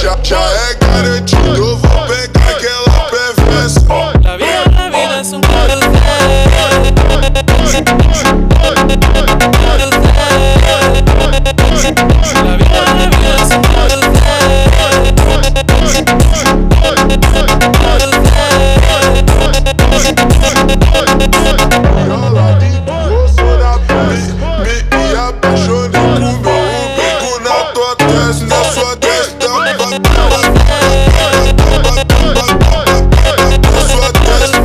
Já é garantido, eu vou pegar aquela perversa. La vida es un carrusel. La vida es un carrusel. Eu sou da me apaixonei com meu umbigo na tua testa, na sua testa. Na sua testa.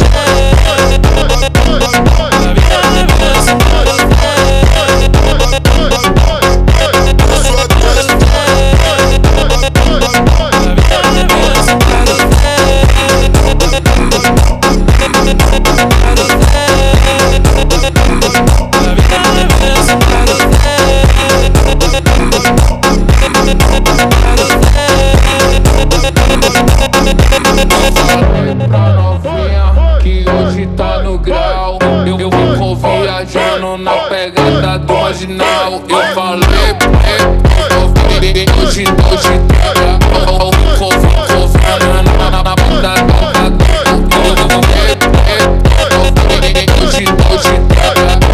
Pra novinha que hoje tá no grau. Eu vou viajando na pegada do marginal. Eu falei, hoje tá legal. Vou viajando na pegada do marginal. Hoje tá legal.